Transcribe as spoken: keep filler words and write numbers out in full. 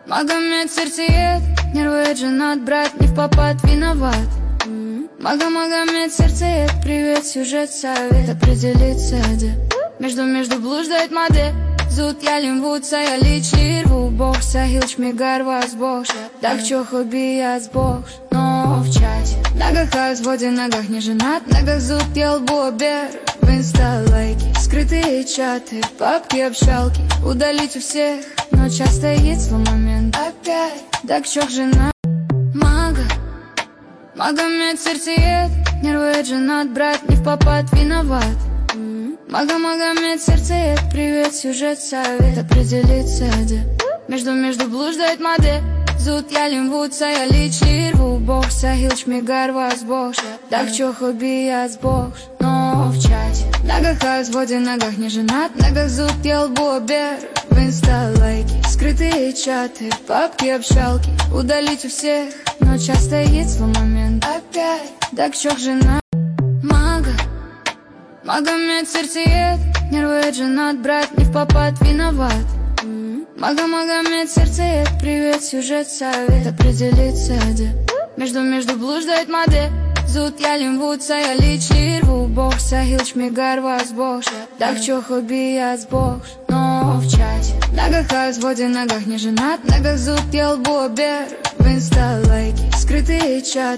Магомед сердцеед, нервы женат, брат не в попад виноват. Мага Магомед сердцеед, привет, сюжет, совет определиться, где Между-между блуждает модель. Зуд я лимвуца, я личи рву бог, сахилч мигар вас бог. Так чё хобби я сбог, но в чате ногах о взводе, ногах не женат, ногах зуд я лбу бер. В инста лайки, скрытые чаты, папки, общалки, удалить у всех, но часто есть свой момент. Опять, так чё жена Мага Магомед сердцеед, нервы женат, брат не в попад виноват. Мага Магомед сердцеед, привет, сюжет, совет определиться, где Между-между блуждает модель. Зуд я лимвуца, я личи рву бог, сахилч мигар вас бог. Так чё хобби я сбог, но в чате ногах о взводе, ногах не женат, ногах зуд я лбу бер. В инста лайки, скрытые чаты, папки, общалки, удалить у всех, но часто есть свой момент. Опять, так чё жена Мага Магомед сердцеед, нервы женат, брат не в попад виноват. Мага Магомед сердцеед, привет, сюжет, совет определиться, где Между-между блуждает модель. Зуд я лимвуца, я личи рву бог, сахилч мигар вас бог. Так чё хобби я сбог, но в чате ногах о взводе, ногах не женат, ногах зуд я лбу бер. В инста лайки, скрытые чаты.